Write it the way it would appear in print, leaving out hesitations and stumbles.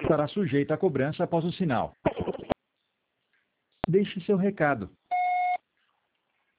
estará sujeita a cobrança após o sinal. Deixe seu recado.